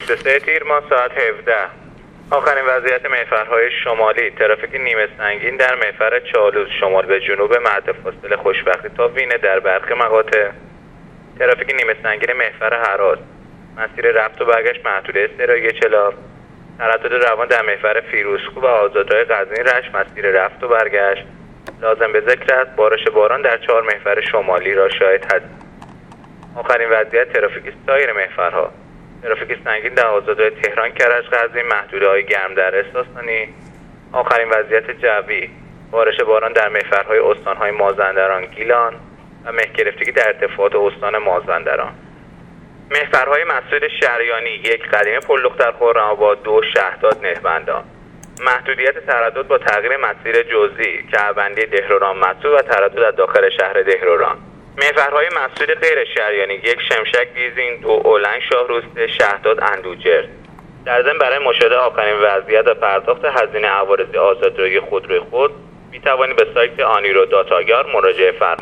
23 تیر ماه ساعت 17. آخرین وضعیت محورهای شمالی: ترافیک نیمه سنگین در محور چالوس شمال به جنوب مد فاصله خوشبختی تا وینه در برخی مقاطع. ترافیک نیمه سنگین محور هراس، مسیر رفت و برگشت محدوده سرایی چلاف. تردد روان در محور فیروزکوه و آزادراه غزنی رشت، مسیر رفت و برگشت. لازم به ذکر است بارش باران در 4 محور شمالی را شاهد هستید. آخرین وضعیت ترافیک سایر محورها: ترافیک سنگین در آزادراه تهران کرج غزنی، محدوده‌های گرم در استاسانی. آخرین وضعیت جوی: بارش باران در محورهای استان‌های مازندران، گیلان و مهرگرفتگی در ارتفاعات استان مازندران. محورهای مسدود شریانی: 1 قدیمی پلدختر خرم‌آباد، 2 شهداد نهبندان. محدودیت تردد با تغییر مسیر جزئی: کعبندی دهروران مسدود و تردد از داخل شهر دهروران. محورهای مسدود غیر شریانی: 1 شمشک دیزین، 2 اولنگ شاهروز، 3 شهداد اندوجر. در ضمن برای مشاهده آخرین وضعیت و پرداخت هزینه عوارض آزادراه خودروی خود می توانید به سایت آنیرو داتاگر مراجعه فرمایید.